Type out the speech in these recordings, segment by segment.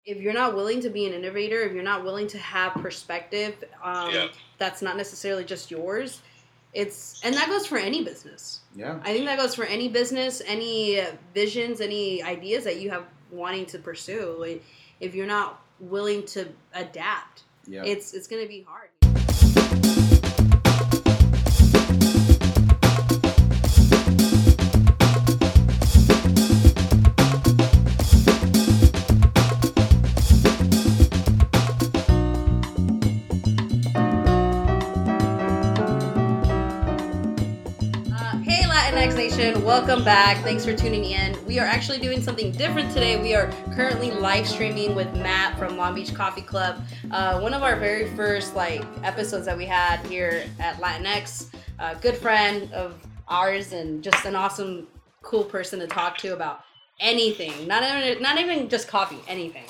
if you're not willing to be an innovator, if you're not willing to have perspective, that's not necessarily just yours. And that goes for any business. Yeah. I think that goes for any business, any visions, any ideas that you have wanting to pursue. Like, if you're not willing to adapt, it's going to be hard. Welcome back. Thanks for tuning in. We are actually doing something different today. We are currently live streaming with Matt from Long Beach Coffee Club. One of our very first episodes that we had here at Latinx. A good friend of ours and just an awesome, cool person to talk to about anything. Not even just coffee, anything.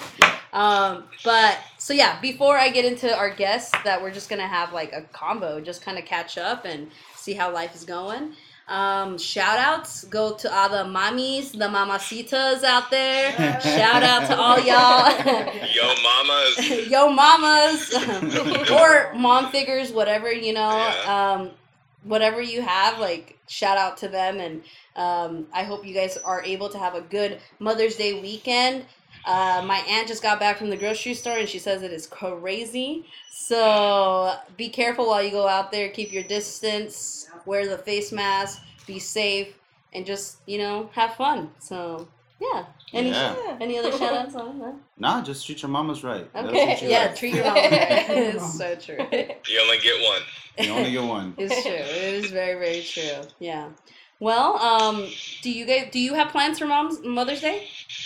Before I get into our guests that we're just gonna have a combo, just kind of catch up and see how life is going. Shout outs go to all the mommies, the mamacitas out there. Shout out to all y'all. Yo mamas. Yo mamas. Or mom figures, whatever, whatever you have, shout out to them. And I hope you guys are able to have a good Mother's Day weekend. My aunt just got back from the grocery store and she says it is crazy. So be careful while you go out there. Keep your distance. Wear the face mask. Be safe. And just, have fun. So, yeah. Any other shout outs on that? Nah, just treat your mamas right. Okay. Treat your mamas right. It's so true. You only get one. You only get one. It's true. It is very, very true. Yeah. Well, do you have plans for Mother's Day?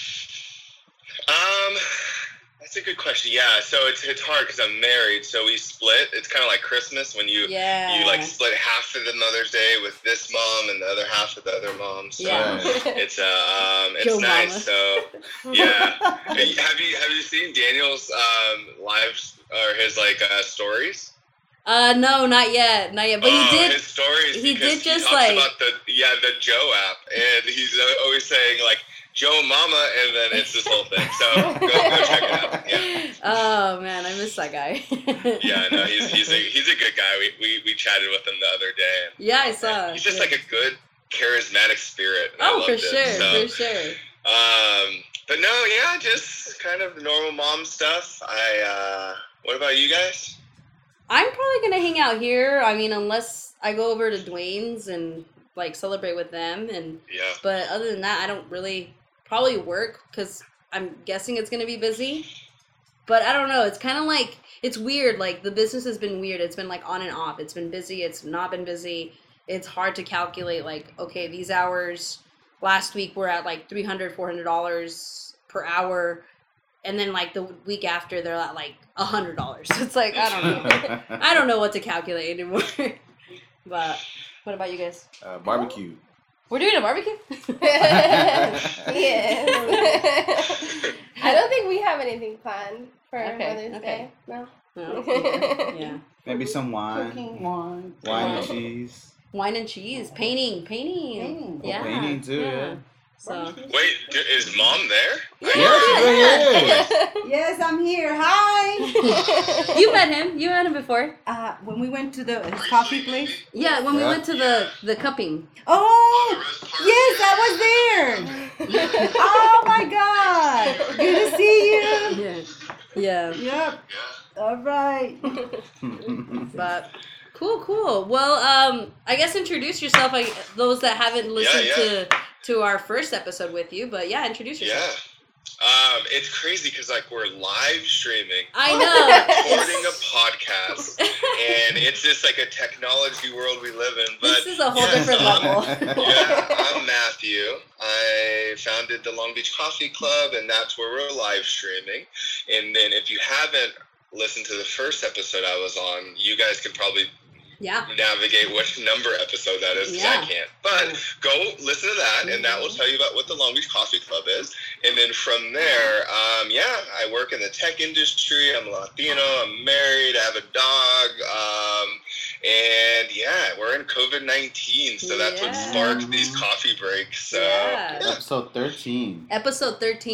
That's a good question. Yeah, so it's hard because I'm married, so we split. It's kind of like Christmas when you split half of the Mother's Day with this mom and the other half with the other mom. So it's nice. So yeah, have you seen Daniel's lives or his stories? No, not yet. But he did. His stories. He did just talks about the Joe app, and he's always saying Joe Mama, and then it's this whole thing. So go check it out. Yeah. Oh man, I miss that guy. Yeah, no, he's a good guy. We chatted with him the other day. Yeah, I saw. He's just a good, charismatic spirit. For sure. But no, yeah, just kind of normal mom stuff. What about you guys? I'm probably gonna hang out here. I mean, unless I go over to Dwayne's and celebrate with them, but other than that, I don't really probably work because I'm guessing it's gonna be busy. But I don't know. It's kind of it's weird. The business has been weird. It's been on and off. It's been busy. It's not been busy. It's hard to calculate. Okay, these hours last week were at $300, $400 per hour. And then the week after they're at $100. It's I don't know. I don't know what to calculate anymore. But what about you guys? Barbecue. We're doing a barbecue? Yes. I don't think we have anything planned for Mother's Day. No. Yeah. Maybe some wine. Cooking. Wine and cheese. Wine and cheese. Painting. Yeah. Painting too, yeah. So. Wait, is Mom there? Yeah. Yes, I'm here. Hi. You met him before. When we went to his coffee place. Yeah, when we went to the cupping. Oh, yes, I was there. Oh my God. Good to see you. Yeah. Yep. All right. But cool. Well, I guess introduce yourself. Those that haven't listened to our first episode with you, but introduce yourself. Yeah. It's crazy because we're live streaming. I know. Recording a podcast, and it's just a technology world we live in. But this is a whole different level. I'm Matthew. I founded the Long Beach Coffee Club, and that's where we're live streaming. And then if you haven't listened to the first episode I was on, you guys can probably navigate what number episode that is, because I can't. But go listen to that, and that will tell you about what the Long Beach Coffee Club is. And then from there, I work in the tech industry. I'm Latino. I'm married. I have a dog. And we're in COVID-19, so that's what sparked these coffee breaks. So Episode 13. Episode 13.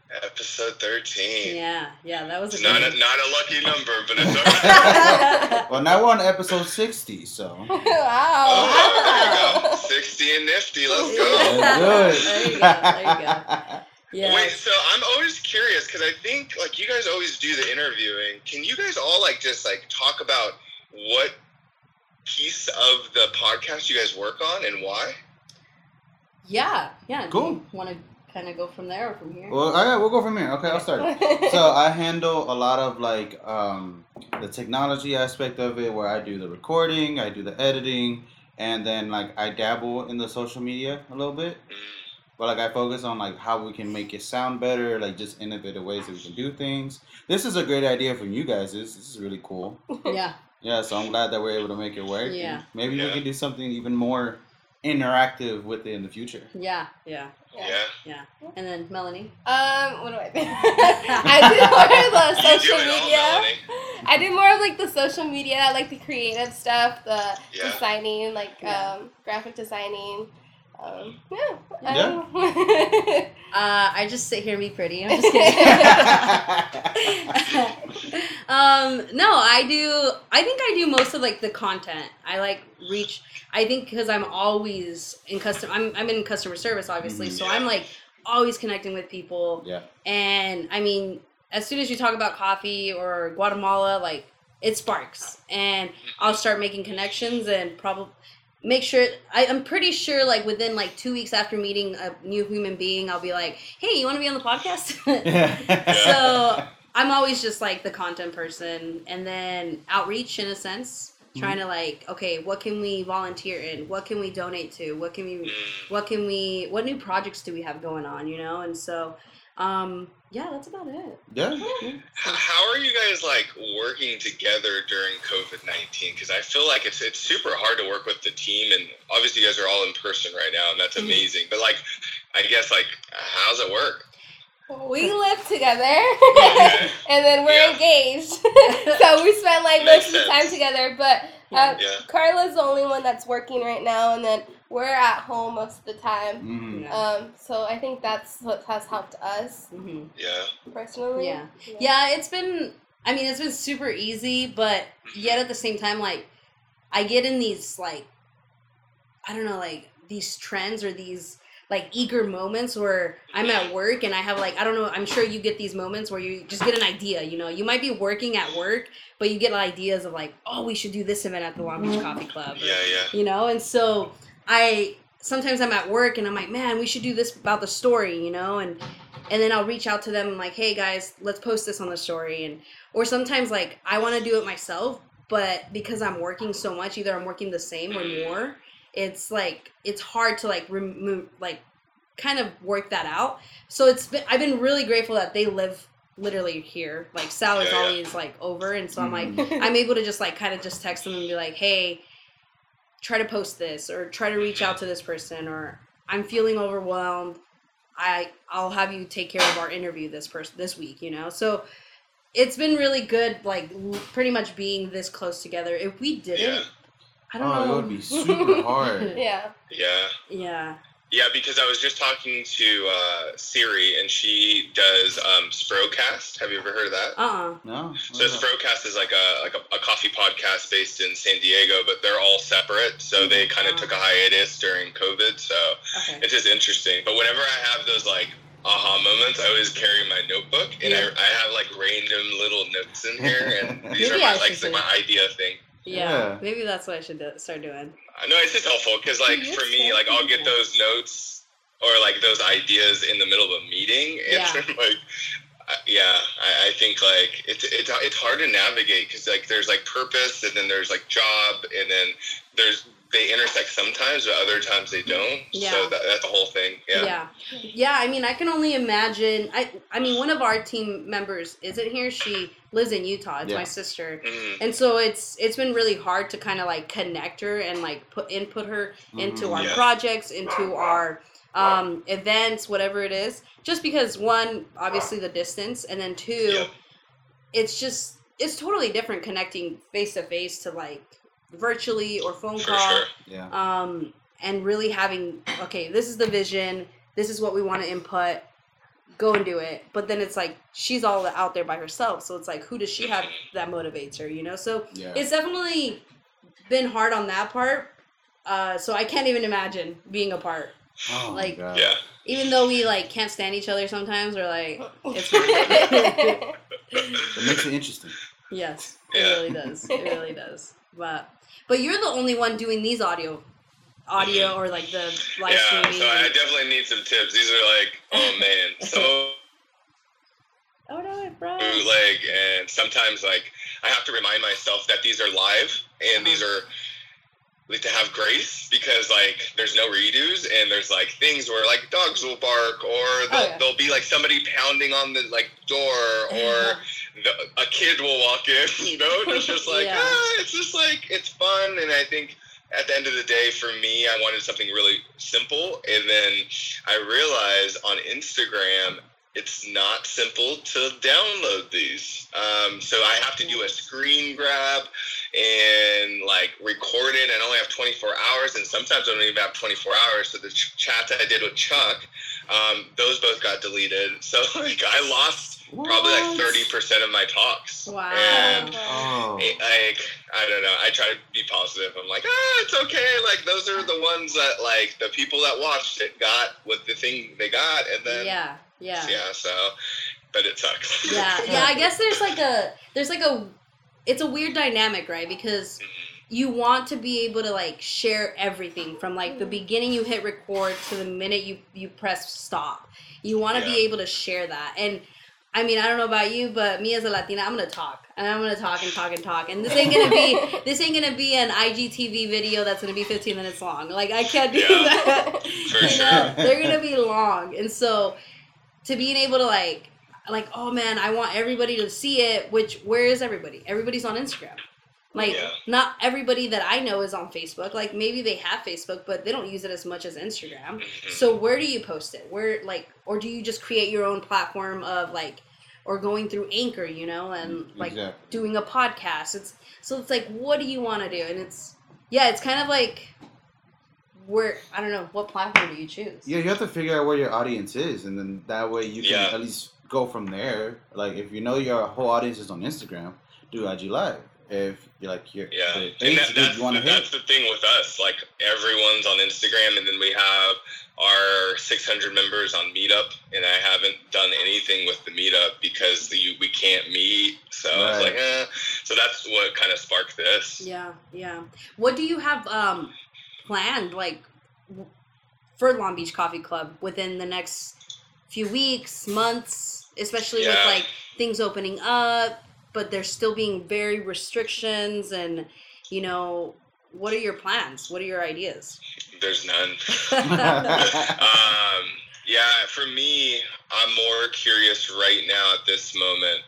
Episode 13. Yeah, that was not a lucky number, but it's alright. Well, now we're on episode 60, so. Wow. Oh, there you go. 60 and nifty. Let's go. That's There you go. Yeah. Wait, so I'm always curious because I think like you guys always do the interviewing. Can you guys all like just like talk about what piece of the podcast you guys work on and why? Yeah. Cool. Want to kind of go from there or from here? Well, we'll go from here. Okay, I'll start. So I handle a lot of like the technology aspect of it, where I do the recording, I do the editing, and then like I dabble in the social media a little bit. But like I focus on like how we can make it sound better, like just innovative ways that we can do things. This is a great idea from you guys. This is really cool. Yeah. Yeah, so I'm glad that we're able to make it work. Yeah. Maybe we can do something even more interactive with it in the future. Yeah. Yeah. And then Melanie. What do I think? I did more of the social You do it all, media. Melanie. I did more of like the social media, like the creative stuff, the designing, like graphic designing. I just sit here and be pretty. I'm just kidding. No, I think I do most of like the content. I like reach. I think because I'm always in I'm in customer service, obviously. So I'm like always connecting with people. Yeah. And I mean, as soon as you talk about coffee or Guatemala, like it sparks, and I'll start making connections and probably make sure. I'm pretty sure like within like 2 weeks after meeting a new human being, I'll be like, hey, you want to be on the podcast? So I'm always just like the content person, and then outreach in a sense, trying to like, okay, what can we volunteer in? What can we donate to? What new projects do we have going on? You know, and so, yeah, that's about it. Yeah. How are you guys like working together during COVID-19? Because I feel like it's super hard to work with the team, and obviously you guys are all in person right now, and that's amazing. But like, I guess like, how's it work? We live together, and then we're engaged, so we spend like most of the time together. But Carla's the only one that's working right now, and then we're at home most of the time. So I think that's what has helped us. Personally. Yeah. It's been super easy, but yet at the same time, like I get in these like, I don't know, like these trends or these like eager moments where I'm at work and I have like, I don't know, I'm sure you get these moments where you just get an idea, you know, you might be working at work, but you get ideas of like, oh, we should do this event at the Long Beach Coffee Club. You know, and so sometimes I'm at work and I'm like, man, we should do this about the story, you know, and then I'll reach out to them and like, hey guys, let's post this on the story. Or sometimes like I want to do it myself, but because I'm working so much, either I'm working the same or more, it's like it's hard to like remove, like kind of work that out. So I've been really grateful that they live literally here. Like Sal is always like over, and so I'm like I'm able to just like kind of just text them and be like, hey, try to post this or try to reach out to this person, or I'm feeling overwhelmed. I'll have you take care of our interview this week, you know. So it's been really good, like pretty much being this close together. If we didn't. I don't know. It would be super hard. Yeah, because I was just talking to Siri, and she does Sprocast. Have you ever heard of that? No. So Sprocast is like a coffee podcast based in San Diego, but they're all separate. So they kind of took a hiatus during COVID. So it's just interesting. But whenever I have those like aha moments, I always carry my notebook, and I have like random little notes in here, and these are my idea thing. Yeah, maybe that's what I should start doing. I know it's just helpful because, like, for me, like, I'll get those notes or like those ideas in the middle of a meeting, and like, I think like it's hard to navigate because like there's like purpose, and then there's like job, and then they intersect sometimes, but other times they don't. So that's the whole thing. Yeah. I mean, I can only imagine. I mean, one of our team members isn't here. She lives in Utah. It's my sister, and so it's been really hard to kind of like connect her and like input her into our projects, into our events, whatever it is. Just because one, obviously the distance, and then two, it's totally different connecting face to face to like virtually or phone call. And really having, okay, this is the vision, this is what we want to input, go and do it. But then it's like she's all out there by herself. So it's like, who does she have that motivates her, you know? So it's definitely been hard on that part. So I can't even imagine being apart. Oh, like, yeah. Even though we like can't stand each other sometimes, we're like, it's it makes it interesting. Yes, it really does. It really does. But you're the only one doing these audio or like the live streaming. Yeah, so I definitely need some tips. These are like, oh man, so oh no, bro. Bootleg, and sometimes like I have to remind myself that these are live and these are like to have grace, because like there's no redos, and there's like things where like dogs will bark, or there'll be like somebody pounding on the like door, or a kid will walk in, you know. It's just like it's just like it's fun. And I think at the end of the day, for me, I wanted something really simple, and then I realized on Instagram it's not simple to download these. So I have to do a screen grab and like record it, and I only have 24 hours, and sometimes I don't even have 24 hours. So the chats I did with Chuck, those both got deleted. So like I lost probably like 30% of my talks. Wow. And like, I don't know, I try to be positive. I'm like, it's okay. Like those are the ones that like the people that watched it got what the thing they got, and then so, but it sucks. I guess there's like a it's a weird dynamic, right? Because you want to be able to like share everything from like the beginning you hit record to the minute you press stop. You want to be able to share that. And I mean, I don't know about you, but me as a Latina, I'm gonna talk, and I'm gonna talk and talk and talk. And this ain't gonna be an IGTV video that's gonna be 15 minutes long. Like I can't do that. For know? They're gonna be long, and so to being able to like, oh man, I want everybody to see it. Where is everybody? Everybody's on Instagram. Like, not everybody that I know is on Facebook. Like, maybe they have Facebook, but they don't use it as much as Instagram. So where do you post it? Where, like, or do you just create your own platform of, like, or going through Anchor, you know, and, like, doing a podcast? It's like, what do you want to do? And it's kind of like, I don't know, what platform do you choose? Yeah, you have to figure out where your audience is, and then that way you can at least go from there. Like, if you know your whole audience is on Instagram, do IG Live. If you're like that's the thing with us. Like everyone's on Instagram, and then we have our 600 members on Meetup, and I haven't done anything with the Meetup because we can't meet. So I was like, So that's what kind of sparked this. Yeah. What do you have planned, like, for Long Beach Coffee Club within the next few weeks, months, especially with like things opening up? But there's still being very restrictions, and, you know, what are your plans? What are your ideas? There's none. For me, I'm more curious right now at this moment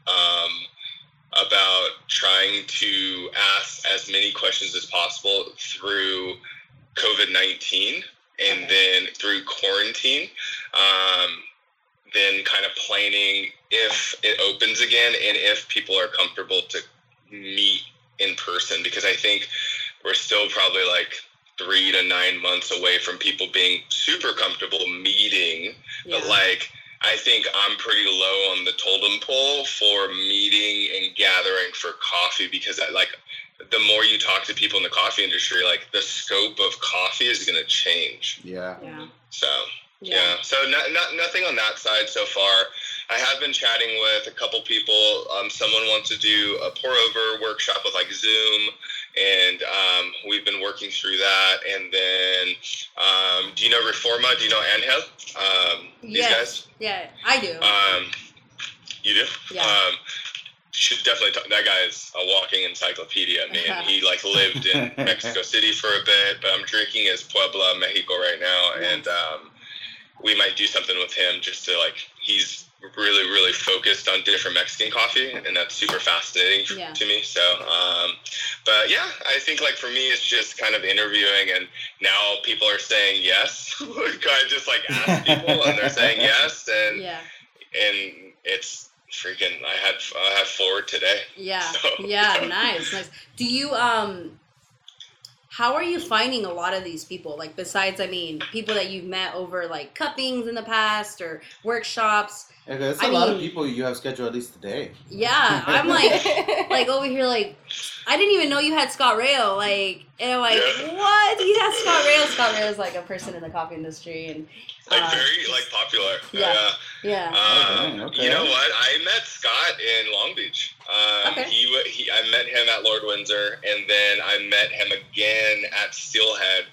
about trying to ask as many questions as possible through COVID-19 and then through quarantine. Then kind of planning if it opens again and if people are comfortable to meet in person, because I think we're still probably like 3 to 9 months away from people being super comfortable meeting. But like, I think I'm pretty low on the totem pole for meeting and gathering for coffee, because the more you talk to people in the coffee industry, like the scope of coffee is going to change. So nothing on that side so far. I have been chatting with a couple people. Someone wants to do a pour-over workshop with like Zoom, and we've been working through that. And then, do you know Reforma? Do you know Angel? These guys? Yeah, I do. You do? Yeah. Should definitely talk. That guy is a walking encyclopedia, man. He like lived in Mexico City for a bit, but I'm drinking his Puebla, Mexico right now, and we might do something with him just to like, he's really, really focused on different Mexican coffee, and that's super fascinating to me. So, but yeah, I think like for me, it's just kind of interviewing, and now people are saying yes. I just like ask people, and they're saying yes, and it's freaking. I had 4 today. Yeah, so. Yeah, nice. Do you how are you finding a lot of these people? Like, besides, I mean, people that you've met over, like, cuppings in the past or workshops. Yeah, it's a lot of people you have scheduled at least today. Yeah, I'm like over here, like, I didn't even know you had Scott Rail. Like, and I'm like, what? He has Scott Rail. Scott Rail is, like, a person in the coffee industry. And like, very, like, popular. Yeah. Okay. You know what? I met Scott in Long Beach. Okay. I met him at Lord Windsor, and then I met him again at Steelhead.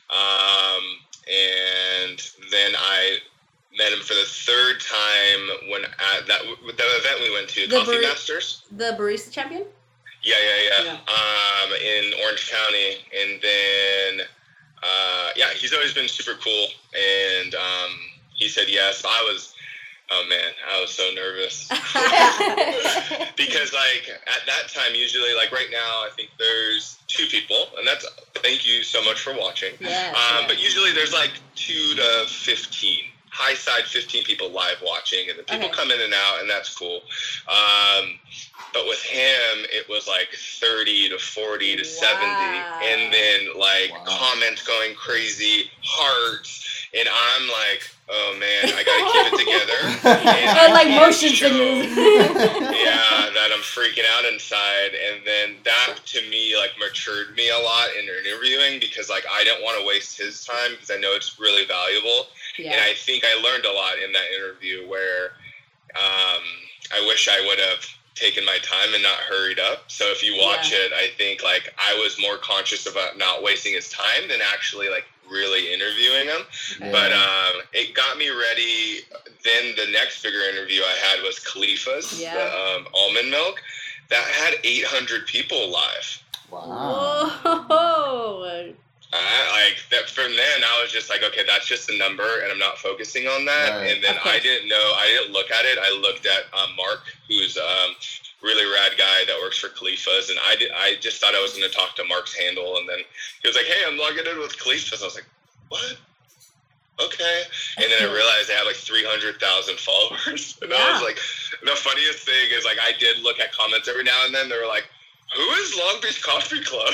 And then I met him for the third time when at the event we went to, Coffee Masters. The Barista Champion? Yeah. In Orange County. And then, he's always been super cool. And he said yes. I was so nervous. Because, like, at that time, usually, like, right now, I think there's 2 people. And thank you so much for watching. But usually there's, like, 2 to 15. High side, 15 people live watching, and the people come in and out, and that's cool. But with him, it was like 30 to 40 to 70, and then like comments going crazy, hearts, and I'm like, oh man, I gotta keep it together. And like motion sickness. That I'm freaking out inside, and then that to me like matured me a lot in interviewing, because like I didn't want to waste his time, because I know it's really valuable. And I think I learned a lot in that interview where I wish I would have taken my time and not hurried up. So if you watch it, I think like I was more conscious about not wasting his time than actually like really interviewing him. But it got me ready. Then the next bigger interview I had was Khalifa's, the almond milk. That had 800 people live. Wow. Whoa. Like that. From then, I was just like, okay, that's just a number, and I'm not focusing on that. Right. And then I didn't look at it. I looked at Mark, who's really rad guy that works for Khalifa's, and I just thought I was going to talk to Mark's handle, and then he was like, hey, I'm logging in with Khalifa's. I was like, what? Okay. And then I realized they had like 300,000 followers, and I was like, the funniest thing is like I did look at comments every now and then. They were like, who is Long Beach Coffee Club?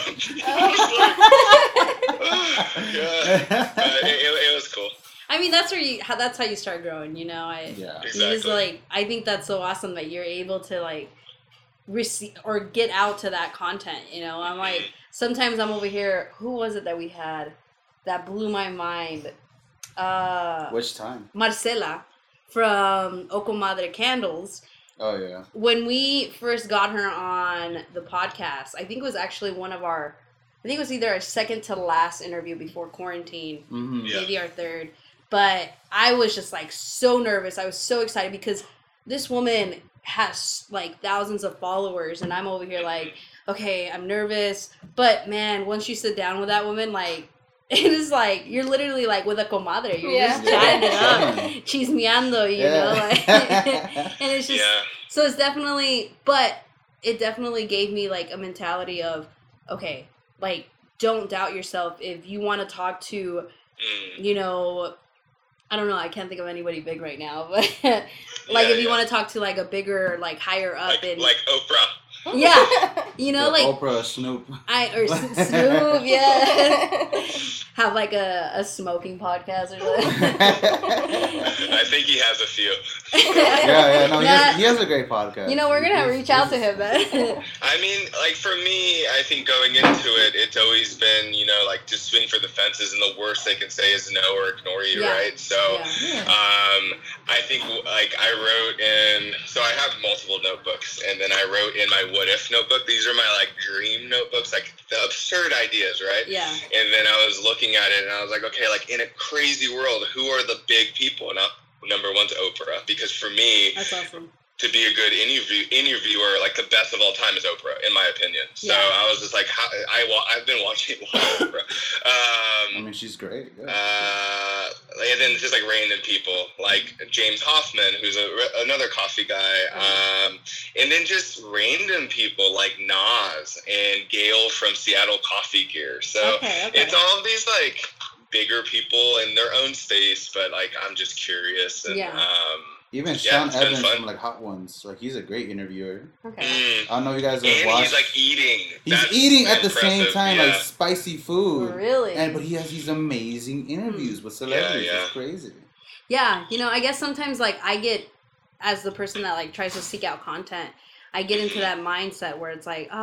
It was cool. I mean, that's how you start growing, you know. Exactly. I think that's so awesome that you're able to like receive or get out to that content, you know. I'm like, sometimes I'm over here. Who was it that we had that blew my mind? Which time? Marcela from O Comadre Candles. Oh, yeah. When we first got her on the podcast, I think it was actually I think it was either our second to last interview before quarantine, maybe our third. But I was just like so nervous. I was so excited because this woman has like thousands of followers, and I'm over here like, okay, I'm nervous. But man, once you sit down with that woman, like, it is like you're literally like with a comadre. You're just chatting it up, chismeando, you know, like, and it's just so it's definitely, but it definitely gave me like a mentality of, okay, like don't doubt yourself if you want to talk to, you know, I don't know, I can't think of anybody big right now, but like if you want to talk to like a bigger, like higher up like Oprah. Yeah, you know, like Oprah, Snoop. Snoop, yeah. Have like a smoking podcast or something. I think he has a few. He has a great podcast. You know, we're gonna reach out to him, man. I mean, like for me, I think going into it, it's always been, you know, like just swing for the fences, and the worst they can say is no or ignore you, right? So, I think like I wrote so I have multiple notebooks, and then I wrote in my what if notebook. These are my like dream notebooks, like the absurd ideas, right? Yeah. And then I was looking at it, and I was like, okay, like in a crazy world, who are the big people? And number one's Oprah, because for me, that's awesome. To be a good interviewer, like the best of all time is Oprah, in my opinion. So I was just like, I've been watching a lot of Oprah. I mean, she's great. Yeah. And then just like random people, like James Hoffman, who's another coffee guy. And then just random people like Nas and Gail from Seattle Coffee Gear. So it's all of these like bigger people in their own space, but like I'm just curious. And, Even Sean Evans from like Hot Ones, like he's a great interviewer. Okay. I don't know if you guys have watched. He's like eating. He's eating at the same time, like spicy food. Really? But he has these amazing interviews with celebrities. It's crazy. Yeah, I guess sometimes like I get, as the person that like tries to seek out content, I get into that mindset where it's like,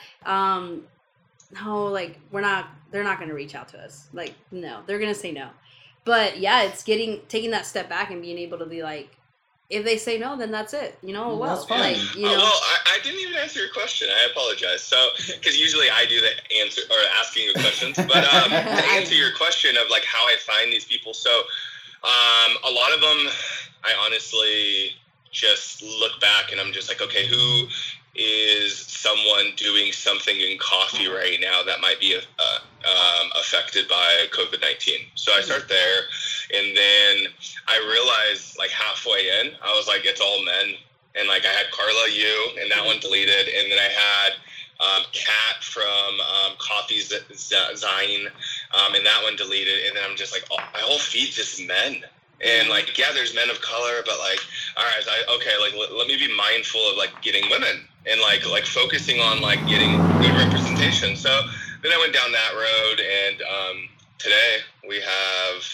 no, like they're not gonna reach out to us. Like, no, they're gonna say no. But yeah, it's taking that step back and being able to be like, if they say no, then that's it. Well, that's fine. like, well, I didn't even answer your question. I apologize. So, because usually I do the answer or asking you questions, but to answer your question of like how I find these people, so a lot of them, I honestly just look back and I'm just like, okay, who is someone doing something in coffee right now that might be affected by COVID-19? So I start there, and then I realized like halfway in, I was like, it's all men. And like I had Carla Yu, and that one deleted, and then I had Kat from Coffee Zine, and that one deleted, and then I'm just like, my whole feed's just men. And like, yeah, there's men of color, but like, all right, let me be mindful of like getting women and like focusing on like getting good representation. So then I went down that road, and today we have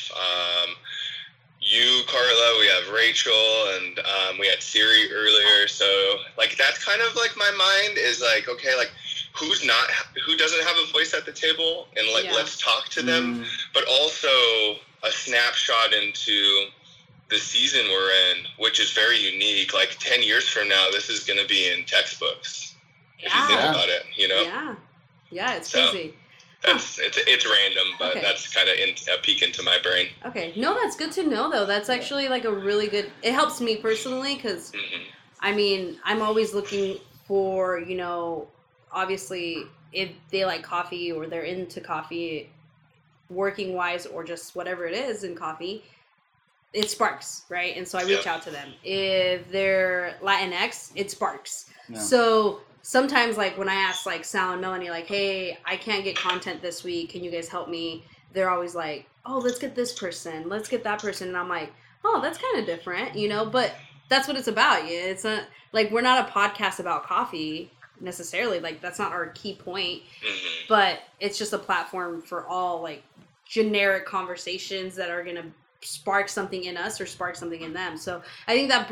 you, Carla, we have Rachel, and we had Siri earlier. So like that's kind of like my mind is like, okay, like who doesn't have a voice at the table, and like let's talk to them, but also a snapshot into the season we're in, which is very unique. Like 10 years from now, this is going to be in textbooks. If you think about it, Yeah, it's crazy. It's random, but that's kind of a peek into my brain. Okay, no, that's good to know though. That's actually like a really good. It helps me personally because, I mean, I'm always looking for obviously if they like coffee or they're into coffee, working wise or just whatever it is in coffee, it sparks, right? And so I reach out to them. If they're Latinx, it sparks. Yeah. So sometimes like when I ask like Sal and Melanie, like, hey, I can't get content this week, can you guys help me? They're always like, oh, let's get this person, let's get that person. And I'm like, oh, that's kind of different, but that's what it's about. It's not like we're not a podcast about coffee necessarily, like that's not our key point, but it's just a platform for all like generic conversations that are gonna spark something in us or spark something in them. So I think that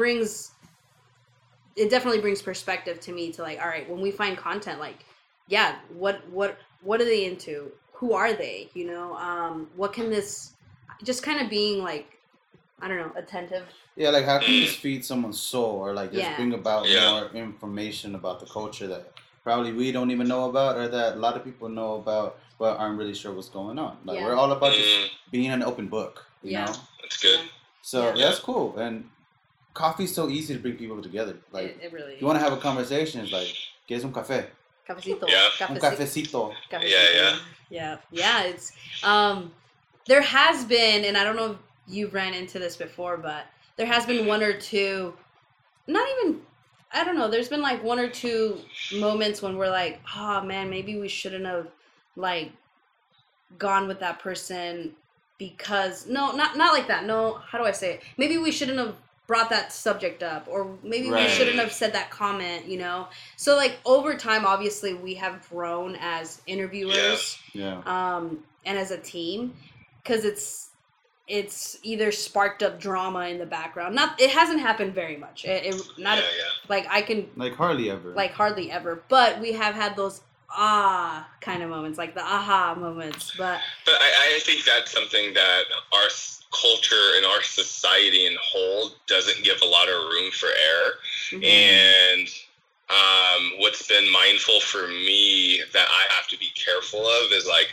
definitely brings perspective to me to like, all right, when we find content, like, yeah, what are they into? Who are they? What can this just kind of being like, I don't know, attentive. Yeah, like how can this feed someone's soul or like just bring about more information about the culture that probably we don't even know about or that a lot of people know about but aren't really sure what's going on. Like we're all about just being an open book, you know? That's good. So that's cool. And coffee's so easy to bring people together. Like it really if you want to have a conversation, it's like, ¿quieres un café? Cafecito. Yeah. Un cafecito. Yeah. It's there has been, and I don't know if you ran into this before, but there has been one or two, not even, I don't know, there's been like one or two moments when we're like, oh man, maybe we shouldn't have like gone with that person because, no, not like that. No, how do I say it? Maybe we shouldn't have brought that subject up, or maybe we shouldn't have said that comment, So like over time, obviously we have grown as interviewers, and as a team, because it's either sparked up drama in the background. It hasn't happened very much. Like I can like hardly ever. But we have had those kind of moments, like the aha moments. But I think that's something that our culture and our society in whole doesn't give a lot of room for error. And what's been mindful for me that I have to be careful of is like,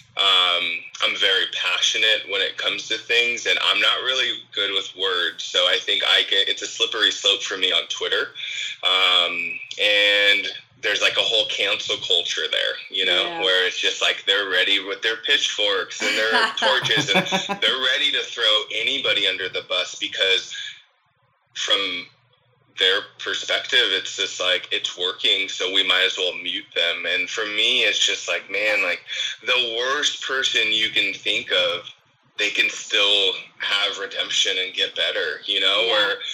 I'm very passionate when it comes to things, and I'm not really good with words. So I think it's a slippery slope for me on Twitter. And there's like a whole cancel culture there, where it's just like they're ready with their pitchforks and their torches, and they're ready to throw anybody under the bus because from their perspective, it's just like, it's working, so we might as well mute them. And for me, it's just like, man, like the worst person you can think of, they can still have redemption and get better, where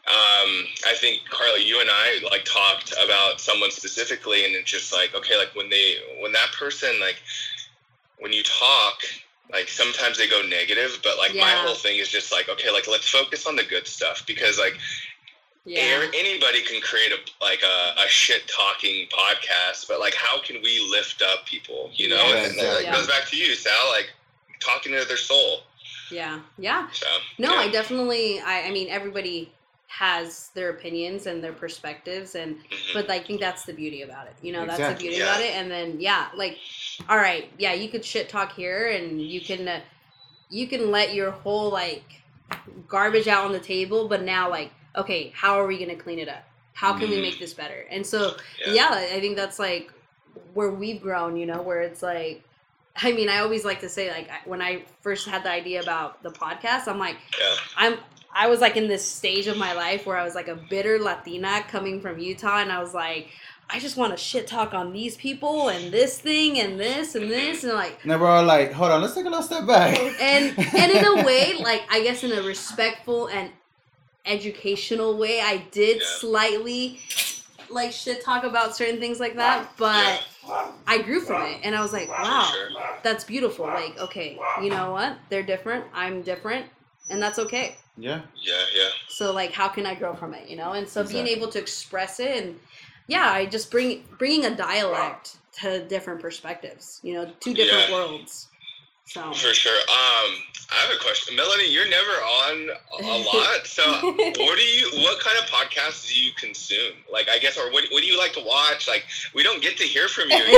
I think Carla, you and I like talked about someone specifically, and it's just like, okay, like when that person, like when you talk, like sometimes they go negative, but like my whole thing is just like, okay, like let's focus on the good stuff, because like anybody can create a shit talking podcast, but like how can we lift up people, you know? And it goes back to you, Sal, like talking to their soul. Yeah. So, I definitely, I mean, everybody has their opinions and their perspectives, and but I think that's the beauty about it, you know. That's the beauty about it. And then like, all right, you could shit talk here, and you can let your whole like garbage out on the table, but now like, okay, how are we gonna clean it up? How can we make this better? And so I think that's like where we've grown, you know, where it's like, I mean, I always like to say, like, when I first had the idea about the podcast, I'm like, I was like in this stage of my life where I was like a bitter Latina coming from Utah, and I was like, I just want to shit talk on these people and this thing and this and this, and like. And we're all like, hold on, let's take a little step back. And in a way, like, I guess in a respectful and educational way, I did slightly like shit talk about certain things like that, but I grew from it, and I was like, wow, that's beautiful. Like, okay, you know what? They're different. I'm different, and that's okay. Yeah. So like, how can I grow from it, you know? And so being able to express it, and I just bringing a dialect to different perspectives, you know, two different worlds. So for sure. I have a question, Melanie. You're never on a lot, so what kind of podcasts do you consume? Like, I guess, or what do you like to watch? Like, we don't get to hear from you.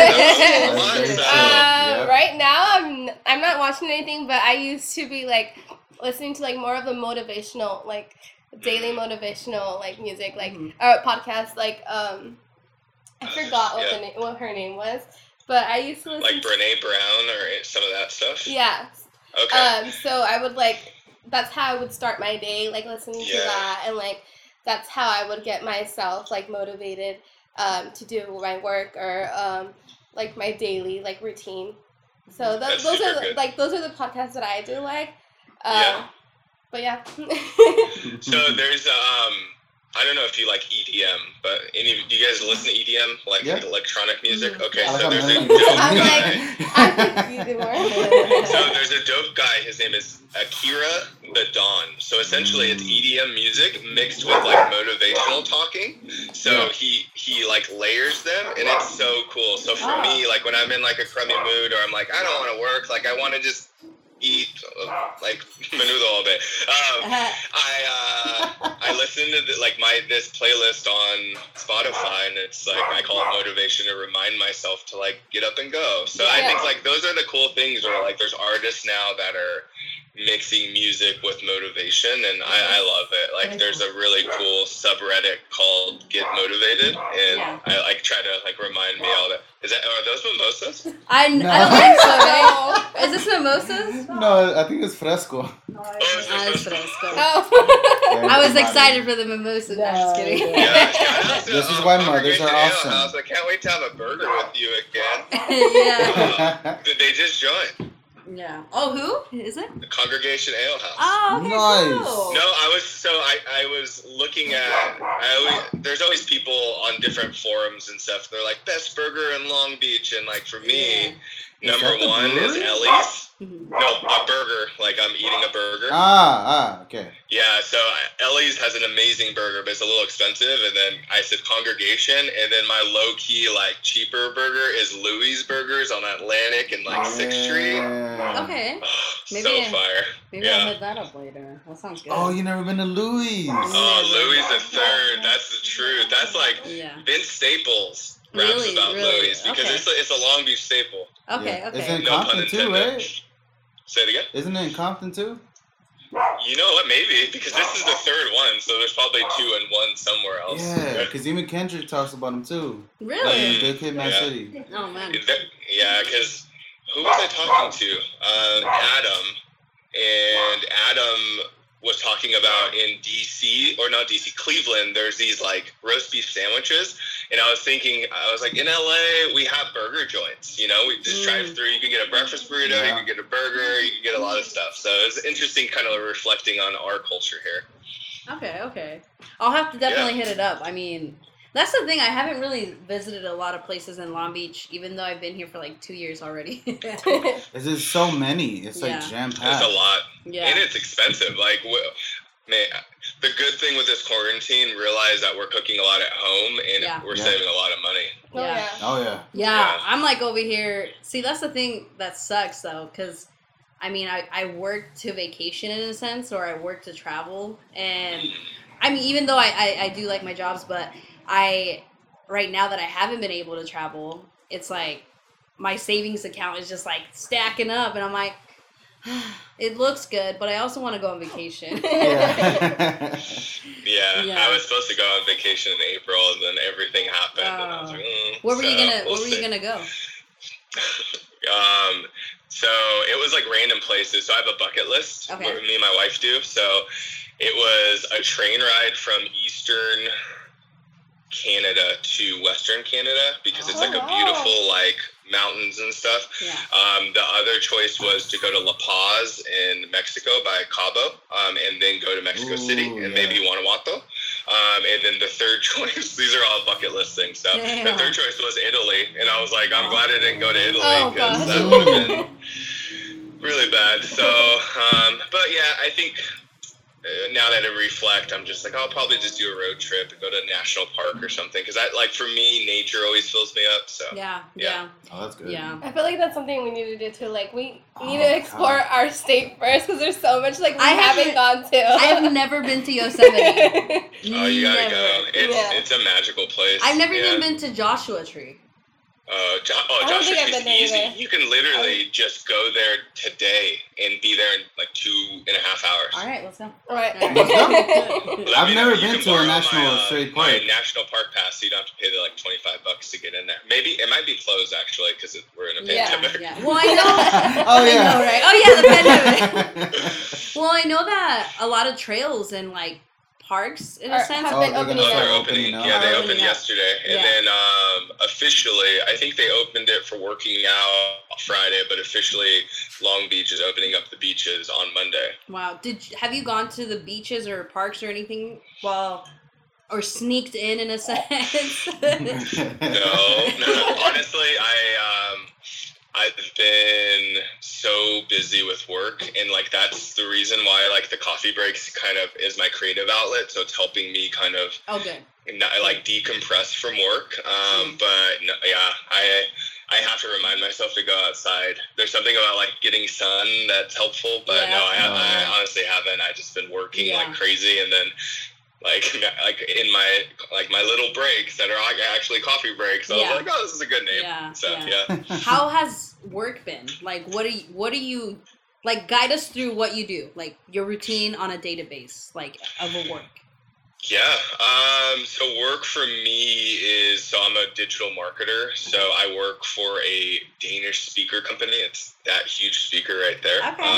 Right now, I'm not watching anything, but I used to be like listening to like more of the motivational, like daily motivational, like music, like podcasts, like I forgot what her name was, but I used to listen like Brene Brown or some of that stuff. Yeah. Okay. So I would that's how I would start my day, like listening to that, and like that's how I would get myself like motivated to do my work or like my daily like routine. So those are the podcasts that I do like. But yeah. So there's I don't know if you like EDM, but do you guys listen to EDM, like electronic music? Okay, so there's a dope guy. So there's a dope guy. His name is Akira the Dawn. So essentially, it's EDM music mixed with like motivational talking. So he like layers them, and it's so cool. So for me, like when I'm in like a crummy mood, or I'm like, I don't want to work, like I want to just eat like menudo all day. I listen to this playlist on Spotify, and it's like I call it motivation to remind myself to like get up and go. So I think like those are the cool things where like there's artists now that are mixing music with motivation, and I love it. Like there's a really cool subreddit called Get Motivated, and I like try to like remind me all that. Are those mimosas? I don't think so, right? Is this mimosas? No, I think it's fresco. It's fresco. I was excited for the mimosas. No, just kidding. This is why mothers are awesome. I can't wait to have a burger with you again. They just joined. Yeah. Oh, who is it? The Congregation Ale House. Oh, okay, nice. Cool. No, I was looking at. There's always people on different forums and stuff. They're like best burger in Long Beach, and like for me, number one is Ellie's. No, a burger. Like I'm eating a burger. Okay. Yeah, so Ellie's has an amazing burger, but it's a little expensive. And then I said Congregation, and then my low key like cheaper burger is Louis Burgers on Atlantic and like 6th Street. Okay. Maybe so fire. Maybe I'll hit that up later. That sounds good. Oh, you never been to Louis? Oh, Louis the Third. That's the truth. That's like Vince Staples raps about Louis because it's a Long Beach staple. Okay. It's in Compton too, right? Say it again? Isn't it in Compton too? You know what? Maybe, because this is the third one, so there's probably 2 and 1 somewhere else. Yeah, because even Kendrick talks about him too. Really? Like in Good Kid, Mad City. Oh, man. Yeah, because who was I talking to? Adam. And Adam was talking about in Cleveland, there's these like roast beef sandwiches. And I was thinking, in LA, we have burger joints, you know, we just drive through, you can get a breakfast burrito, you can get a burger, you can get a lot of stuff. So it's interesting kind of reflecting on our culture here. Okay. I'll have to definitely hit it up. I mean, that's the thing. I haven't really visited a lot of places in Long Beach, even though I've been here for like 2 years already. It's just so many. It's like jam-packed. It's a lot. Yeah. And it's expensive. Like, man, the good thing with this quarantine, realize that we're cooking a lot at home and we're saving a lot of money. Yeah. I'm like over here. See, that's the thing that sucks though, because I mean, I work to vacation in a sense, or I work to travel. And I mean, even though I do like my jobs, but right now that I haven't been able to travel, it's like my savings account is just like stacking up. And I'm like, it looks good, but I also want to go on vacation. I was supposed to go on vacation in April, and then everything happened. And I was like, Where were you gonna go? So it was like random places. So I have a bucket list. Where me and my wife do. So it was a train ride from Eastern Canada to Western Canada, because it's like a beautiful like mountains and stuff. The other choice was to go to La Paz in Mexico by Cabo, and then go to Mexico City and maybe Guanajuato. And then the third choice, these are all bucket list things. So the third choice was Italy, and I was like, I'm glad I didn't go to Italy, because that would have been really bad. So, but yeah, I think now that I reflect, I'm just like, I'll probably just do a road trip and go to a national park or something, because like for me, nature always fills me up. So yeah. Oh, that's good. Yeah, I feel like that's something we need to do too. Like we need to explore our state first, because there's so much like we haven't gone to. I've never been to Yosemite. Oh, you gotta go. It's a magical place. I've never even been to Joshua Tree. Joshua Tree's easy. Either. You can literally just go there today and be there in like 2.5 hours. All right, let's go. All right. I've never been to a national state park. My national park pass, so you don't have to pay the like $25 to get in there. Maybe it might be closed actually, because we're in a pandemic. Yeah. Well, I know. I know, right? Oh yeah, the pandemic. Well, I know that a lot of trails and like parks in a sense have been opening. They're opening. Yeah, they opened yesterday, and then officially, I think they opened it for working out Friday, but officially, Long Beach is opening up the beaches on Monday. Wow! Have you gone to the beaches or parks or anything or sneaked in a sense? No. Honestly, I've been so busy with work, and like that's the reason why like the coffee breaks kind of is my creative outlet. So it's helping me kind of not like decompress from work. But no, I have to remind myself to go outside. There's something about like getting sun that's helpful, but I honestly haven't. I've just been working like crazy, and then like in my little breaks that are actually coffee breaks. So I was like, oh, this is a good name. How has work been? Like, what do you like? Guide us through what you do, like your routine on a database, like of a work. Yeah. So work for me is, so I'm a digital marketer. So I work for a Danish speaker company. It's that huge speaker right there.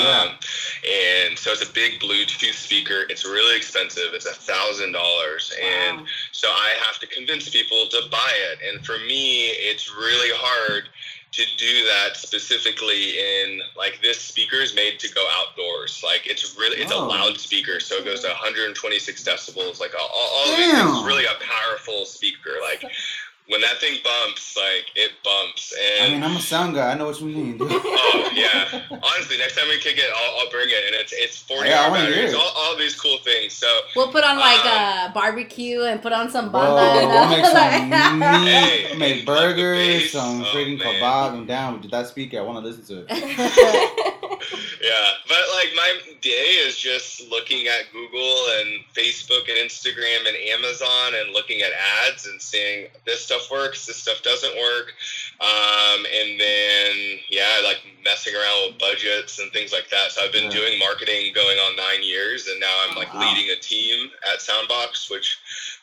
Okay. And so it's a big Bluetooth speaker. It's really expensive. It's $1,000. And so I have to convince people to buy it. And for me, it's really hard to do that specifically in like this speaker is made to go outdoors. Like it's a loud speaker, so it goes to 126 decibels. Like all of these things. It's really a powerful speaker. Like when that thing bumps, like it bumps. And I mean, I'm a sound guy. I know what you mean, dude. Oh yeah. Honestly, next time we kick it, I'll bring it, and it's 40-hour batteries. All these cool things. So we'll put on like a barbecue and put on some banda. We'll make some meat, make burgers, some freaking kebab. I'm down with that speaker. I want to listen to it. Yeah, but like my day is just looking at Google and Facebook and Instagram and Amazon and looking at ads and seeing this stuff works, this stuff doesn't work, and then like messing around with budgets and things like that. So I've been doing marketing going on 9 years, and now I'm like leading a team at Soundbox, which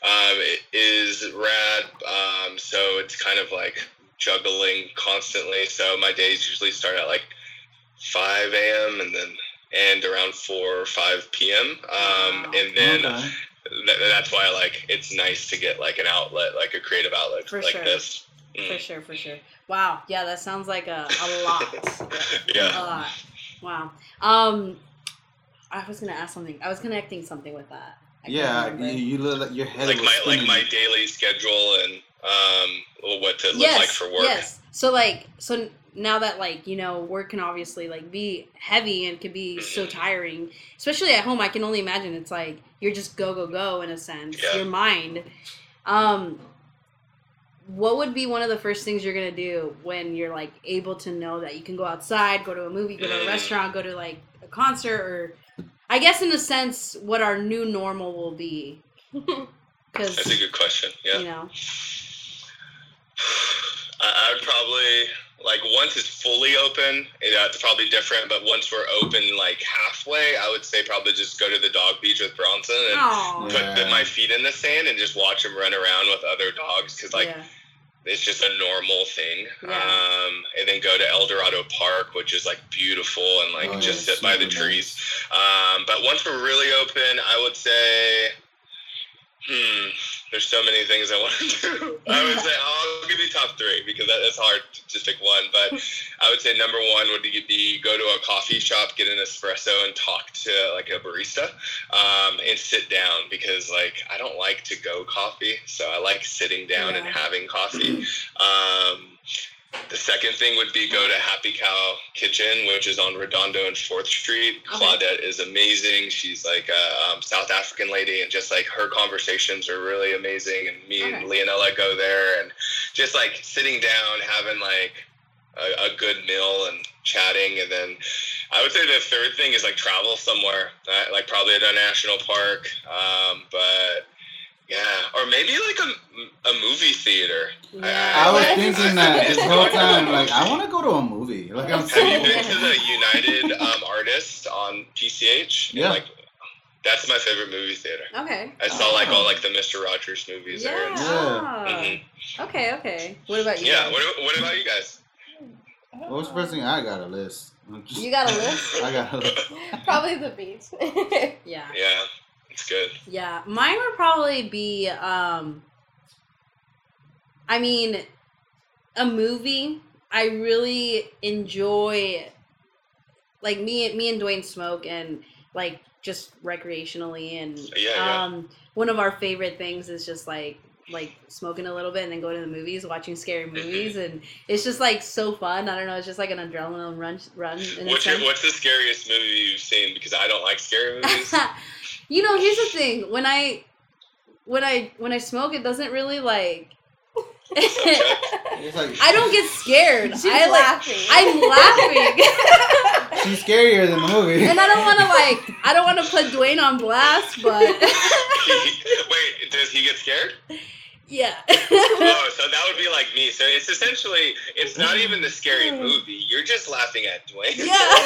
is rad. So it's kind of like juggling constantly. So my days usually start at like 5 a.m. and then end around 4 or 5 p.m. And then that's why like it's nice to get like an outlet, like a creative outlet this. For sure. Wow. Yeah, that sounds like a lot. Yeah. A lot. Wow. I was gonna ask something. I was connecting something with that. you look like your head like my daily schedule and what to look like for work. Yes. So now that work can obviously be heavy and can be so tiring, especially at home. I can only imagine it's like you're just go in a sense. Yeah. Your mind. What would be one of the first things you're gonna do when you're able to know that you can go outside, go to a movie, go to a restaurant, go to a concert, or I guess in a sense what our new normal will be? That's a good question. Yeah. I would probably once it's fully open, it's probably different. But once we're open halfway, I would say probably just go to the dog beach with Bronson and put my feet in the sand and just watch him run around with other dogs because it's just a normal thing. Yeah. And then go to El Dorado Park, which is beautiful and just sit by the trees. But once we're really open, I would say. There's so many things I want to do. I would say I'll give you top 3 because that's hard to just pick one. But I would say number 1 would be go to a coffee shop, get an espresso, and talk to a barista, and sit down because I don't like to go coffee, so I like sitting down and having coffee. The second thing would be go to Happy Cow Kitchen, which is on Redondo and 4th Street. Okay. Claudette is amazing. She's a South African lady, and just her conversations are really amazing. And me and Leonella go there, and just sitting down, having a good meal and chatting. And then I would say the third thing is travel somewhere, probably at a national park. But yeah, or maybe a movie theater. Yeah. I was thinking that this whole time. I want to go to a movie. Have you been to the United Artists on PCH? Yeah. That's my favorite movie theater. Okay. I saw all the Mr. Rogers movies there. And Mm-hmm. Okay. What about you? Yeah. What about you guys? What was the first thing? I got a list. You got a list? I got a list. Probably the beach. Yeah. Yeah. It's good. Yeah, mine would probably be, a movie. I really enjoy, me and Dwayne smoke and, just recreationally. And, one of our favorite things is just, smoking a little bit and then going to the movies, watching scary movies. And it's just, so fun. I don't know. It's just, an adrenaline run. What's the scariest movie you've seen? Because I don't like scary movies. Here's the thing. When I smoke, it doesn't really I don't get scared. She's laughing. I'm laughing. She's scarier than the movie. And I don't want to put Dwayne on blast, but wait, does he get scared? Yeah. Oh, so that would be like me. So it's essentially, it's not even the scary movie. You're just laughing at Dwayne.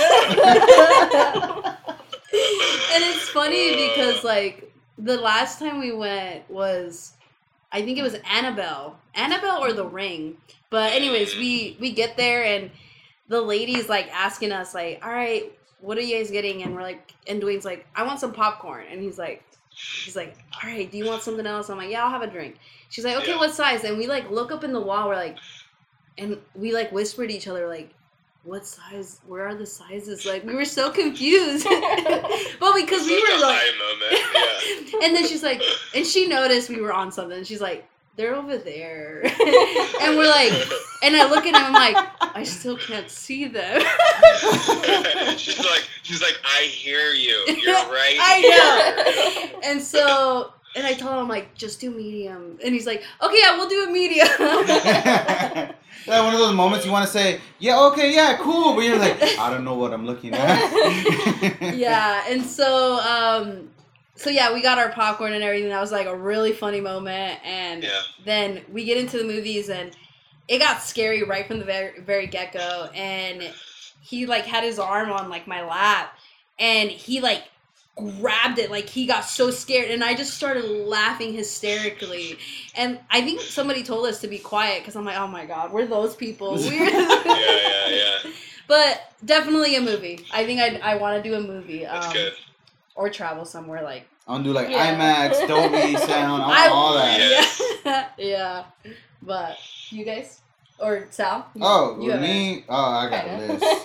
Yeah. And it's funny because the last time we went was, I think it was Annabelle or The Ring. But anyways, we get there and the lady's asking us all right, what are you guys getting? And we're and Dwayne's I want some popcorn. And he's like, all right, do you want something else? I'm yeah, I'll have a drink. She's okay, what size? And we look up in the wall. We're and we whisper to each other what size? Where are the sizes? We were so confused. But because we were high moment. Yeah. And then she's and she noticed we were on something. She's they're over there. And we're and I look at him, I'm I still can't see them. she's I hear you. You're right. I know. And so, and I told him, just do medium. And he's okay, yeah, we'll do a medium. One of those moments you want to say, yeah, okay, yeah, cool. But you're I don't know what I'm looking at. Yeah, and so, we got our popcorn and everything. That was a really funny moment. And then we get into the movies and it got scary right from the very, very get-go. And he had his arm on my lap and he grabbed it, he got so scared, and I just started laughing hysterically. And I think somebody told us to be quiet because I'm oh my god, we're those people. Yeah. But definitely a movie. I think I want to do a movie. That's good. Or travel somewhere I want to do IMAX, Dolby sound, all that. Yes. Yeah. But you guys? Or Sal? Me? Oh, I got a list.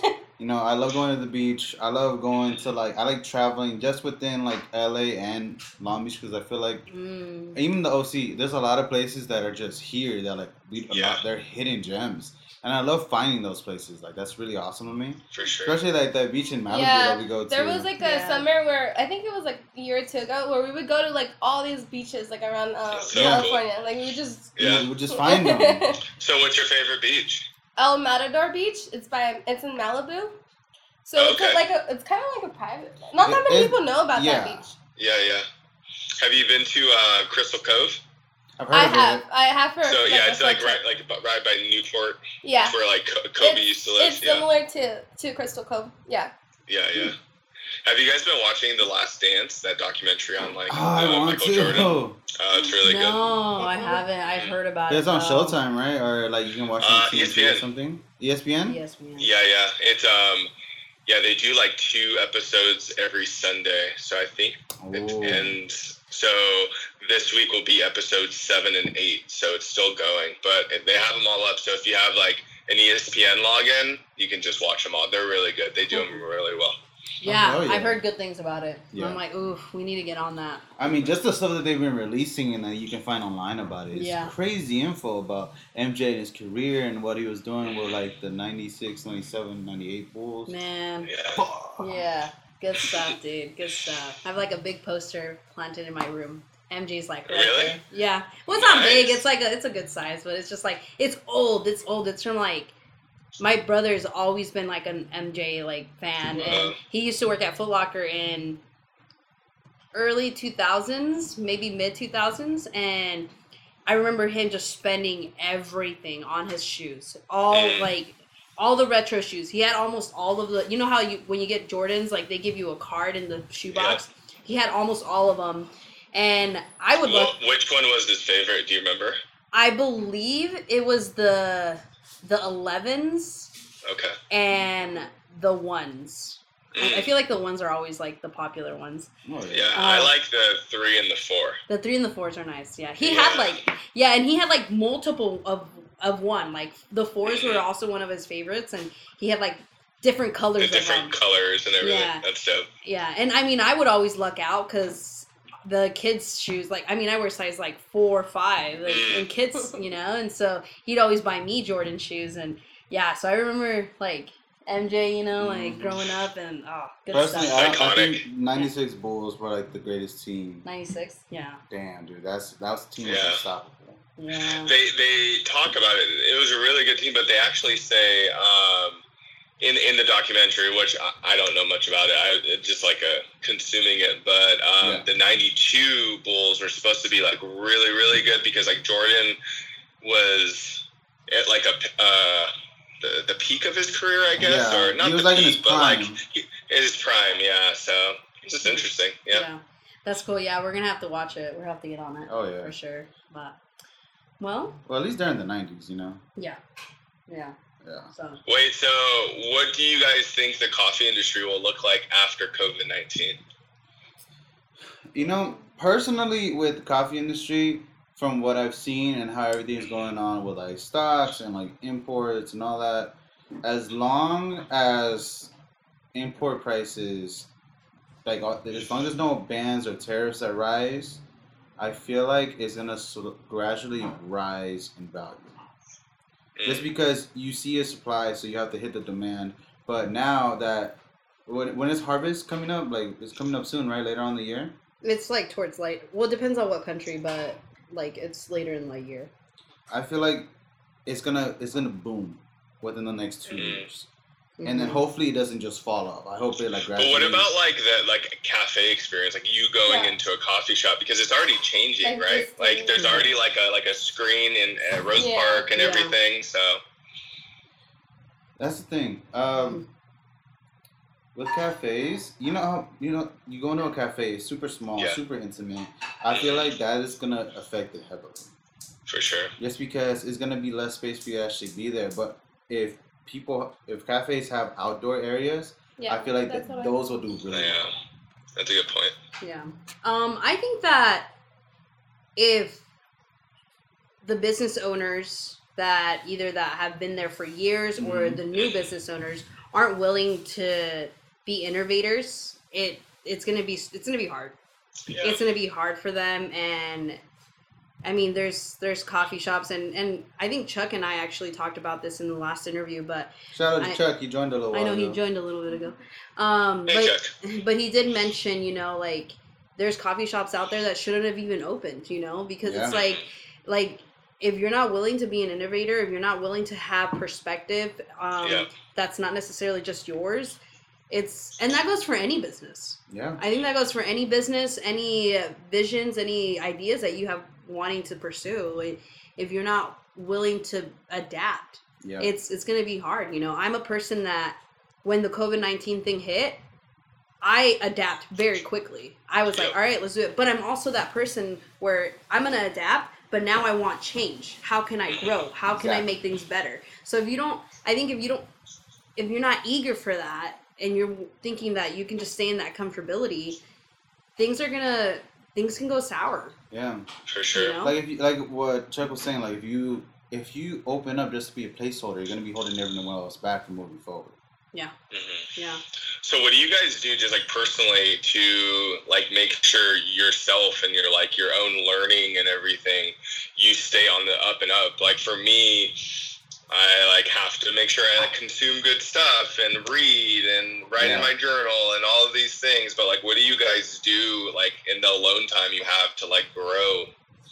You know, I love going to the beach. I love going to I like traveling just within like LA and Long Beach because I feel like even the OC, there's a lot of places that are just here that they're hidden gems. And I love finding those places. Like, that's really awesome to me. For sure. Especially like that beach in Malibu that we go to. There was like a summer where I think it was like a year or two ago where we would go to like all these beaches like around California. Cool. Like we would just find them. So what's your favorite beach? El Matador Beach. It's in Malibu. So it's kind of like a private. Not that many people know about that beach. Yeah. Have you been to Crystal Cove? I have heard. So it's right by Newport. Yeah. Where like Kobe used to live. It's similar to Crystal Cove. Yeah. Yeah. Have you guys been watching The Last Dance, that documentary on Michael Jordan? It's really good. No, I haven't. I've heard about it. It's on Showtime, right? Or like you can watch it on ESPN or something. ESPN. Yeah. It's they do like 2 episodes every Sunday. So I think and so this week will be episodes 7 and 8. So it's still going, but they have them all up. So if you have like an ESPN login, you can just watch them all. They're really good. They do them really well. Yeah, I've heard good things about it. Yeah. I'm like, ooh, we need to get on that. I mean, just the stuff that they've been releasing and that you can find online about it. It's crazy info about MJ and his career and what he was doing with like the 96, 97, 98 Bulls. Man. Yeah. Good stuff, dude. Good stuff. I have like a big poster planted in my room. MJ's like right there. Yeah. Well, it's not big. It's like it's a good size, but it's just like it's old. It's old. It's from like my brother's always been like an MJ like fan, and he used to work at Foot Locker in early 2000s, maybe mid 2000s, and I remember him just spending everything on his shoes, all the retro shoes. He had almost all of the. You know how when you get Jordans, like they give you a card in the shoebox. Yeah. He had almost all of them, and I would look. Which one was his favorite? Do you remember? I believe it was the 11s. Okay. And the 1s. I feel like the 1s are always like the popular ones. Oh, yeah. I like the 3 and the 4. The 3 and the 4s are nice. Yeah. He had and he had like multiple of one. Like the 4s were also one of his favorites, and he had like different colors. Different colors and everything. Yeah. That's dope. Yeah, and I mean, I would always luck out because the kids' shoes, like, I mean, I wear size like 4 or 5, like, and kids, and so he'd always buy me Jordan shoes, and so I remember like MJ, like growing up, and good personally, stuff. I think 96 Bulls were like the greatest team. 96, yeah. Damn, dude, that was the team was unstoppable. Yeah. They talk about it. It was a really good team, but they actually say in the documentary, which I don't know much about it, I just like consuming it, but the 92 Bulls were supposed to be like really, really good because like Jordan was at like the peak of his career, I guess, or not the peak, but like his prime, so it's just interesting, yeah. That's cool, we're gonna have to watch it, we'll have to get on it, for sure, but, well, at least they're in the 90s, Yeah. So. Wait, so what do you guys think the coffee industry will look like after COVID-19? Personally, with the coffee industry, from what I've seen and how everything's going on with like stocks and like imports and all that, as long as import prices, like as long as there's no bans or tariffs that rise, I feel like it's gonna gradually rise in value. Just because you see a supply, so you have to hit the demand. But now that when is harvest coming up? Like it's coming up soon, right? Later on in the year. It's like towards well, it depends on what country, but like it's later in the year. I feel like it's gonna boom within the next 2 years, and then hopefully it doesn't just fall off. I hope it like gradually. But what about like the cafe experience, like you going into a coffee shop, because it's already changing, right? Like there's already like a screen in Rose Park and everything, so. That's the thing. With cafes, you go into a cafe, it's super small, super intimate. I feel like that is gonna affect it heavily. For sure. Just because it's gonna be less space for you to actually be there. But if cafes have outdoor areas, I feel like those will do really well. That's a good point. Yeah. I think that if the business owners that have been there for years or the new business owners aren't willing to be innovators, it's gonna be hard. Yeah. It's gonna be hard for them. And I mean, there's coffee shops, and I think Chuck and I actually talked about this in the last interview. But shout out to Chuck, he joined a little while ago. I know he joined a little bit ago. Hey, Chuck. But he did mention, you know, like there's coffee shops out there that shouldn't have even opened, you know, because it's like if you're not willing to be an innovator, if you're not willing to have perspective, that's not necessarily just yours. And that goes for any business. Yeah. I think that goes for any business, any visions, any ideas that you have wanting to pursue. Like, if you're not willing to adapt, it's going to be hard. You know, I'm a person that when the COVID-19 thing hit, I adapt very quickly. I was like, all right, let's do it. But I'm also that person where I'm going to adapt, but now I want change. How can I grow? How can I make things better? So if you're not eager for that, and you're thinking that you can just stay in that comfortability, things can go sour. Yeah, for sure. You know? Like what Chuck was saying, like if you open up just to be a placeholder, you're gonna be holding everyone else back from moving forward. Yeah. Mm-hmm. Yeah. So what do you guys do just like personally to like make sure yourself and your like your own learning and everything, you stay on the up and up? Like for me, I like have to make sure I consume good stuff and read and write in my journal and all of these things. But like, what do you guys do like in the alone time you have to like grow?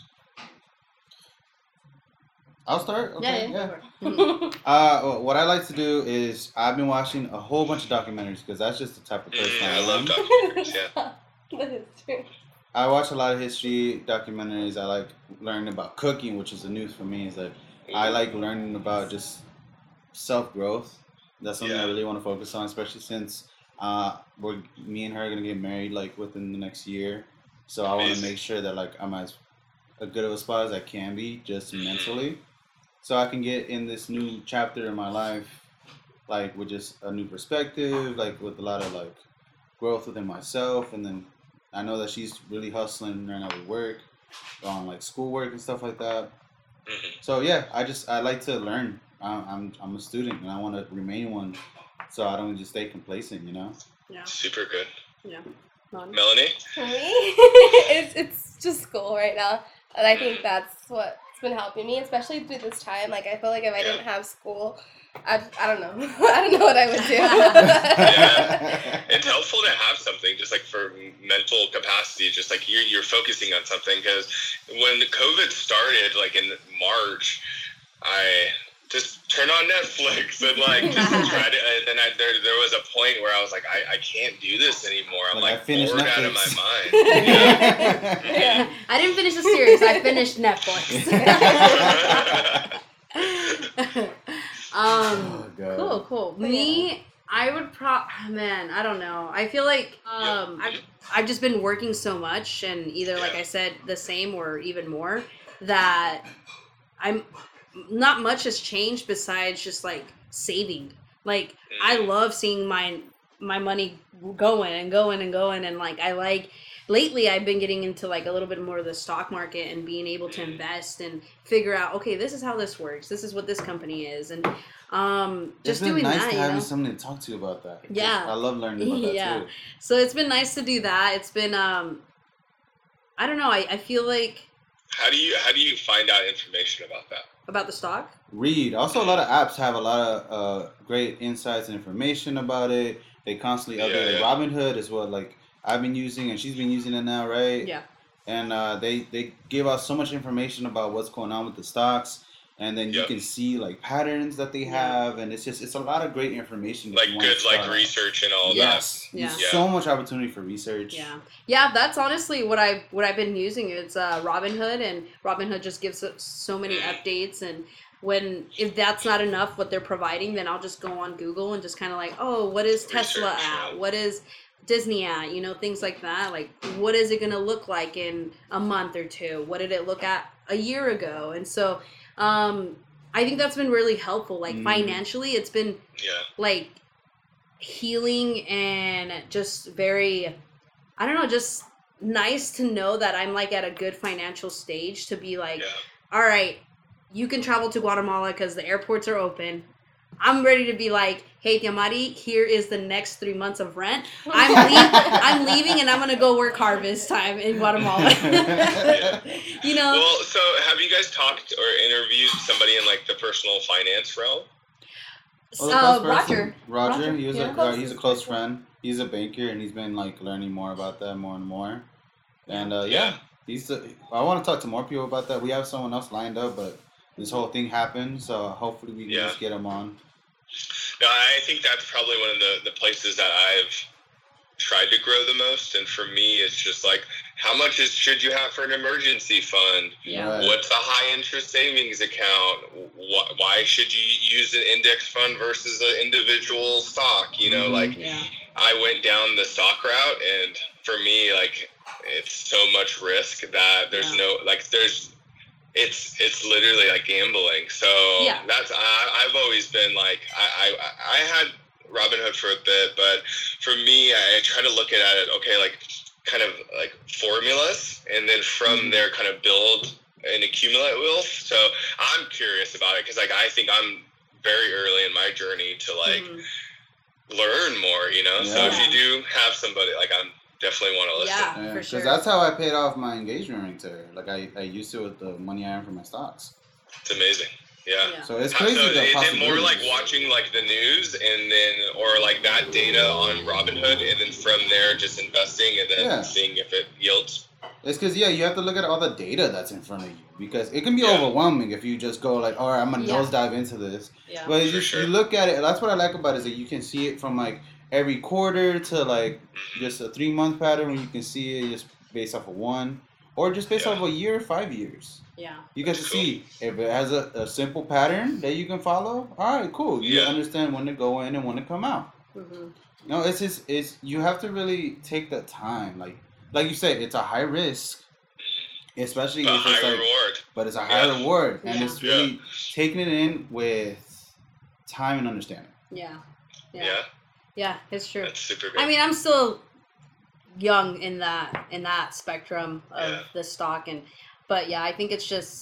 I'll start. Okay. Yeah. What I like to do is I've been watching a whole bunch of documentaries because that's just the type of person I am. I love documentaries. Yeah. That is true. I watch a lot of history documentaries. I like learning about cooking, which is the news for me. Is that I like learning about just self-growth. That's something I really want to focus on, especially since me and her are going to get married like within the next year. So I want to make sure that like I'm as good of a spot as I can be just mentally. So I can get in this new chapter in my life like with just a new perspective, like with a lot of like growth within myself. And then I know that she's really hustling right now with work, on like schoolwork and stuff like that. So yeah, I like to learn. I'm a student and I want to remain one, so I don't just stay complacent, you know. Yeah. Super good. Yeah. Melanie? For me, it's just school right now, and I think that's what's been helping me, especially through this time. Like I feel like if I didn't have school, I don't know. I don't know what I would do. It's helpful to have something just like for mental capacity, just like you're focusing on something. Because when COVID started, like in March, I just turn on Netflix and like just try to. And then there was a point where I was like, I can't do this anymore. I'm like bored Netflix. Out of my mind. Yeah. I didn't finish the series. I finished Netflix. Cool. Me, I would I don't know. I feel like I've just been working so much, and either like I said, the same or even more, that I'm not much has changed besides just like saving. Like I love seeing my money going, and like lately I've been getting into like a little bit more of the stock market and being able to invest and figure out, okay, this is how this works. This is what this company is. And just doing that. It's nice to have something to talk to you about that. Yeah. I love learning about that too. So it's been nice to do that. It's been, I don't know. I feel like. How do you find out information about that? About the stock? Read. Also, a lot of apps have a lot of great insights and information about it. They constantly update. Like Robinhood is what like I've been using, and she's been using it now, right? Yeah. And they give us so much information about what's going on with the stocks, and then you can see like patterns that they have, and it's a lot of great information. Like good like research and all that. Yeah. So much opportunity for research. Yeah. That's honestly what I've been using. It's Robinhood, and Robinhood just gives us so many updates. And if that's not enough what they're providing, then I'll just go on Google and just kind of like, oh, what is Tesla at? What is Disney at? You know, things like that. Like, what is it going to look like in a month or two? What did it look at a year ago? And so I think that's been really helpful. Like financially, it's been like healing and just very, I don't know, just nice to know that I'm like at a good financial stage to be like, all right, you can travel to Guatemala because the airports are open. I'm ready to be like, hey, Tiamari, here is the next 3 months of rent. I'm leaving, and I'm gonna go work harvest time in Guatemala. You know. Well, so have you guys talked or interviewed somebody in like the personal finance realm? Roger. He's a close friend. He's a banker, and he's been like learning more about that more and more. And I want to talk to more people about that. We have someone else lined up, but this whole thing happened, so hopefully we can just get him on. No, I think that's probably one of the places that I've tried to grow the most. And for me, it's just like, how much should you have for an emergency fund? Yeah. Right. What's a high interest savings account? Why should you use an index fund versus an individual stock? You know, I went down the stock route, and for me, like, it's so much risk that there's it's literally like gambling. So that's I've always been like I had Robinhood for a bit, but for me, I try to look at it, okay, like kind of like formulas, and then from there kind of build and accumulate wealth. So I'm curious about it because like I think I'm very early in my journey to like learn more, you know. So if you do have somebody, like I'm definitely want to listen. Yeah, for sure. Because that's how I paid off my engagement ring to her. Like I used it with the money I earned from my stocks. It's amazing. Yeah. So it's crazy. So is it more like watching like the news and then, or like that data on Robinhood, and then from there just investing and then seeing if it yields? It's because you have to look at all the data that's in front of you, because it can be overwhelming if you just go like, all right, I'm gonna nosedive into this. Yeah. But you look at it. That's what I like about it, is that you can see it from like every quarter to like just a 3-month pattern, where you can see it just based off of one, or just based off of a year, 5 years. Yeah. You get to see if it has a simple pattern that you can follow. All right, cool. You understand when to go in and when to come out. Mm-hmm. No, it's you have to really take that time. Like you said, it's a high risk, especially if it's like, reward. But it's a high reward, and it's really taking it in with time and understanding. Yeah, it's true. That's super good. I mean, I'm still young in that spectrum of the stock, but I think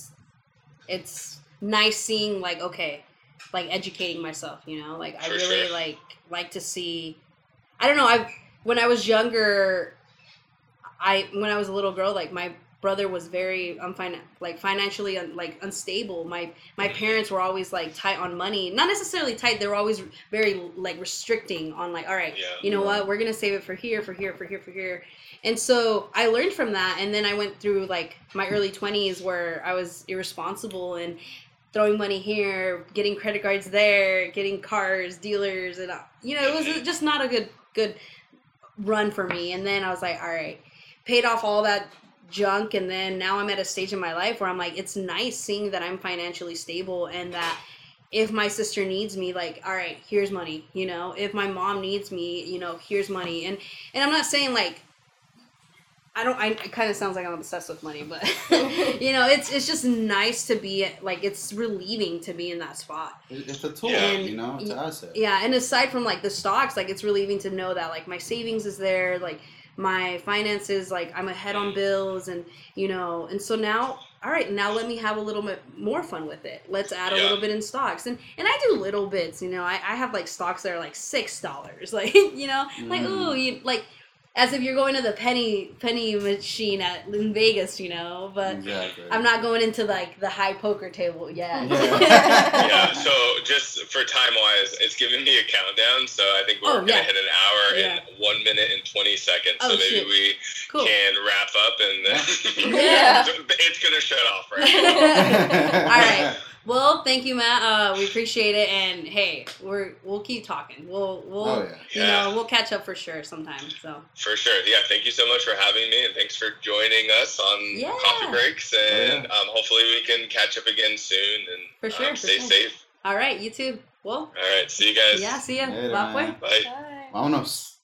it's nice seeing like, okay, like educating myself, you know, like I really like to see. I don't know. When I was younger, when I was a little girl, like my brother was very financially unstable. My parents were always like tight on money, not necessarily tight. They were always very like restricting on like, all right, you know what, we're gonna save it for here. And so I learned from that, and then I went through like my early 20s where I was irresponsible and throwing money here, getting credit cards there, getting cars, dealers, and you know, it was just not a good run for me. And then I was like, all right, paid off all that junk, and then now I'm at a stage in my life where I'm like, it's nice seeing that I'm financially stable, and that if my sister needs me, like, all right, here's money, you know, if my mom needs me, you know, here's money. And I'm not saying like, it kind of sounds like I'm obsessed with money, but you know, it's just nice to be like, it's relieving to be in that spot. It's a tool, you know, it's an asset. Yeah. And aside from like the stocks, like it's relieving to know that like my savings is there, like my finances, like I'm ahead on bills, and you know, and so now, all right, now let me have a little bit more fun with it. Let's add a little bit in stocks, and I do little bits, you know. I have like stocks that are like $6, like, you know, like ooh, you like, as if you're going to the penny machine in Vegas, you know. But I'm not going into like the high poker table yet. So just for time wise, it's giving me a countdown. So I think we're gonna hit an hour in 1 minute and 20 seconds. So maybe we can wrap up, and then it's gonna shut off right now. All right. Well, thank you, Matt. We appreciate it, and hey, we'll keep talking. We'll you know, we'll catch up for sure sometime. So for sure, thank you so much for having me, and thanks for joining us on Coffee Breaks, and hopefully we can catch up again soon. And for sure, stay safe. All right, you too. Well, all right, see you guys. Yeah, see ya. Later, Bye. Vámonos.